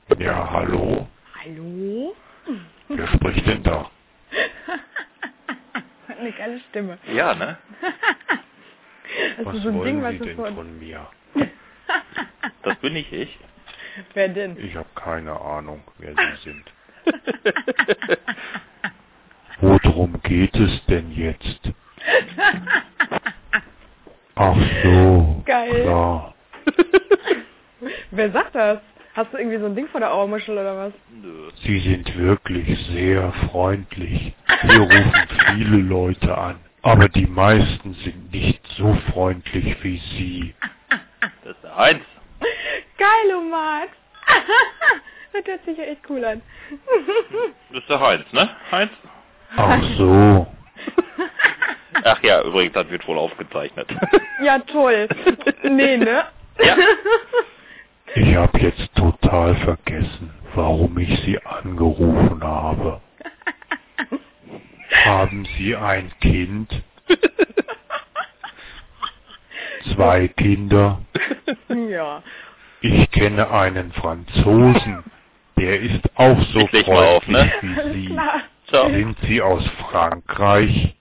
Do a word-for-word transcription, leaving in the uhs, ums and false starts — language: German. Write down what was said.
Ja, hallo? Hallo? Wer spricht denn da? Eine geile Stimme. Ja, ne? Hast Was du so ein wollen Ding, was Sie du denn vor... von mir? Das bin ich ich. Wer denn? Ich habe keine Ahnung, wer Sie sind. Worum geht es denn jetzt? Ach so, Geil. klar. Wer sagt das? Hast du irgendwie so ein Ding vor der Augenmuschel oder was? Nö. Sie sind wirklich sehr freundlich. Hier rufen viele Leute an, aber die meisten sind nicht so freundlich wie Sie. Das ist der Heinz. Geil, oh Max. Das hört sich ja echt cool an. Das ist der Heinz, ne? Heinz? Ach so. Ach ja, übrigens, das wird wohl aufgezeichnet. Ja, toll. Nee, ne? Ja. Ich habe jetzt total vergessen, warum ich Sie angerufen habe. Haben Sie ein Kind? Zwei Kinder? Ja. Ich kenne einen Franzosen, der ist auch so Ich leg mal auf, freundlich ne? wie Alles Sie. klar. Ciao. Sind Sie aus Frankreich?